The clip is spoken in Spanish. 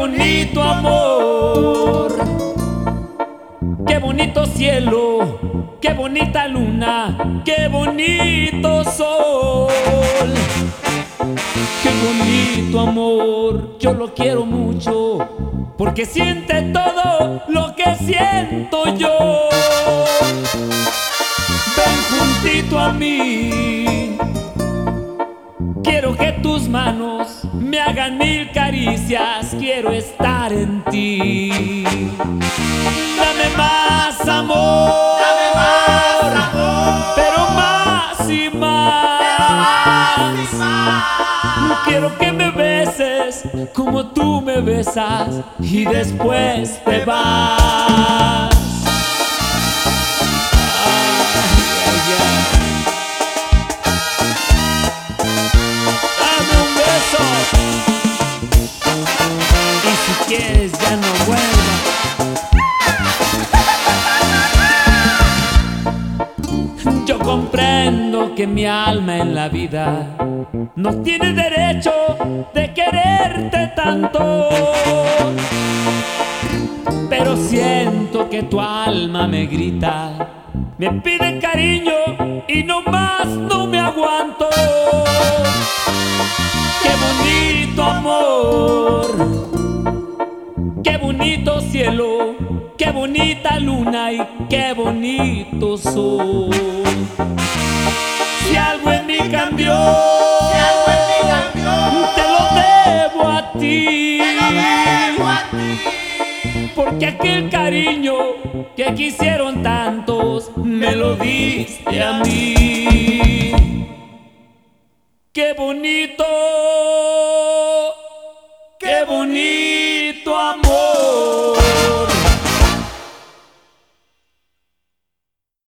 bonito amor, qué bonito cielo, qué bonita luna, qué bonito sol. Qué bonito amor, yo lo quiero mucho, porque siente todo lo que siento yo. Ven juntito a mí, quiero que tus manos me hagan mil caricias, quiero estar en ti. Dame más amor, pero más y más. Quiero que me beses como tú me besas y después te vas. Dame un beso y si quieres ya no vuelvas. Yo comprendo que mi alma en la vida no tiene derecho de quererte tanto, pero siento que tu alma me grita, me pide cariño y no más no me aguanto. Qué bonito amor, qué bonito cielo, qué bonita luna y qué bonito sol. Si algo en mí cambió, te lo debo a ti, porque aquel cariño que quisieron tantos me lo diste a mí. Qué bonito, qué bonito.